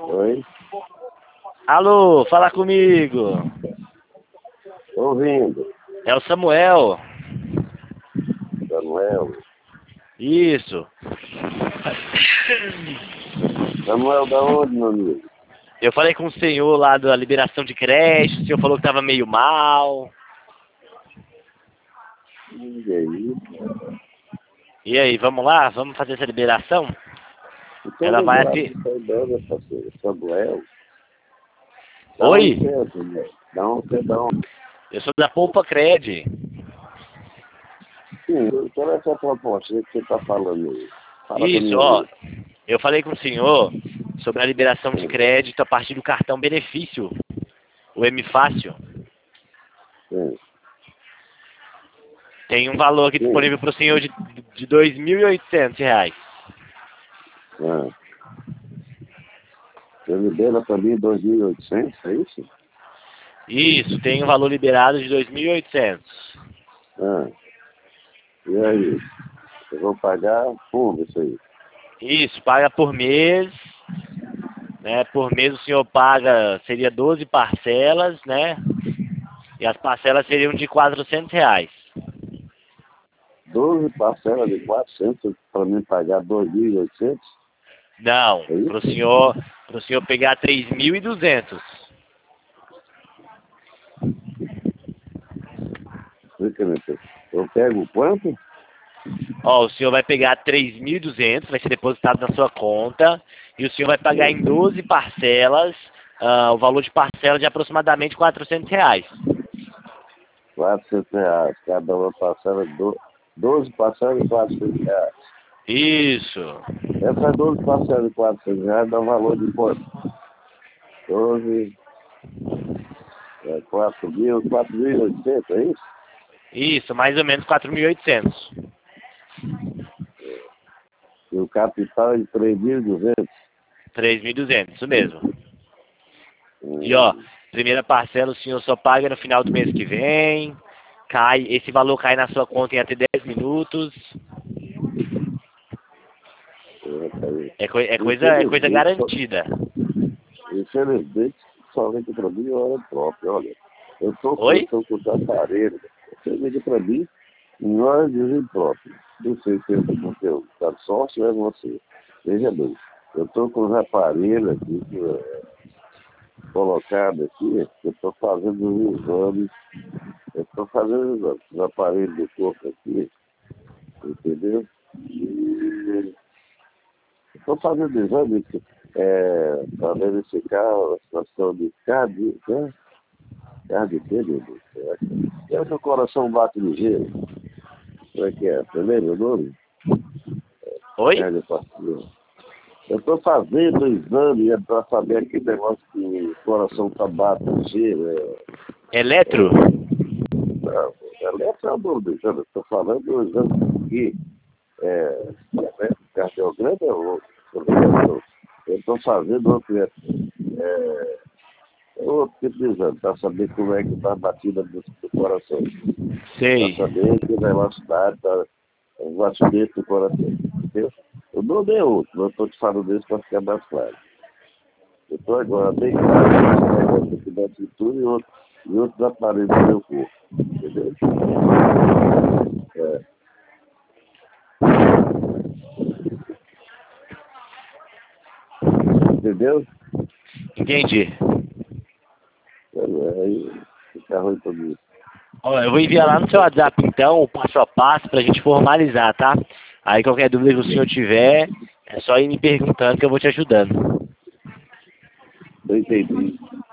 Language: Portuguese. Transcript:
Oi? Alô, fala comigo. Tô ouvindo. É o Samuel. Samuel. Isso. Samuel da onde, meu amigo? Eu falei com o senhor lá da liberação de crédito, o senhor falou que tava meio mal. E aí? E aí, vamos lá? Vamos fazer essa liberação? Então, Ela vai lembrado até... que foi dando, parceiro. Samuel. Da onde Oi? você é, Samuel? Da onde você é? Da onde? Eu sou da Poupa Cred. Sim, qual é essa proposta que você tá falando aí? Fala Isso, comigo ó. aí. Eu falei com o senhor sobre a liberação de crédito a partir do cartão benefício, o M Fácil. Sim, Tem um valor aqui sim. disponível para o senhor de R$ 2.800. Ah. Você libera pra mim 2.800, é isso? Isso, tem um valor liberado de 2.800. Ah. E aí? Eu vou pagar fundo isso aí. Isso, paga por mês, né? Por mês o senhor paga, seria 12 parcelas, né? E as parcelas seriam de R$ 400. 12 parcelas de 400 para mim pagar 2.800? Não, É isso? pro senhor pegar 3.200. Explica-me. Eu pego quanto? Ó, o senhor vai pegar 3.200, vai ser depositado na sua conta, e o senhor vai pagar em 12 parcelas, o valor de parcela de aproximadamente R$ 400. 400 reais. Cada uma parcela, 12 parcelas de 400 reais. Isso. Essas 12 parcelas de 400 reais dá um valor de quanto? 12, 4.800, é isso? Isso, mais ou menos 4.800. E o capital é de 3.200. 3.200, isso mesmo. E ó, primeira parcela o senhor só paga no final do mês que vem. Esse valor cai na sua conta em até 10 minutos. É coisa garantida. Infelizmente, somente para mim é hora própria. Olha, eu estou Oi? com o aparelho. Você liga para mim em hora de uso próprio. Não sei se eu porque eu tá sócio ou é você. Veja bem, eu estou com os aparelhos aqui colocados aqui, eu estou fazendo os exames, os aparelhos do corpo aqui, entendeu? E estou fazendo exames para verificar a situação de cardio, né? Cardio, meu Deus. É o seu coração bate ligeiro. Como é que é? Você lembra o nome? Oi? Cardiopastia. Eu estou fazendo o exame para saber aquele negócio que o coração está batendo ligeiro. Eletro? Não, essa é a dúvida. Eu estou falando do exame que cardiograma é outro. Eu estou fazendo outro tipo de exame, para saber como é que está a batida do coração. Para Sei. saber que velocidade está o batimento do coração. Entendeu? O nome é outro, eu estou te falando isso para ficar mais claro. Eu estou agora bem claro que da atitude e outros aparelhos do meu corpo. Entendeu? Entendeu? Entendi. Aí fica ruim para mim. Ó, eu vou enviar lá no seu WhatsApp, então, o passo a passo pra gente formalizar, tá? Aí qualquer dúvida que o senhor tiver, é só ir me perguntando que eu vou te ajudando. Eu entendi.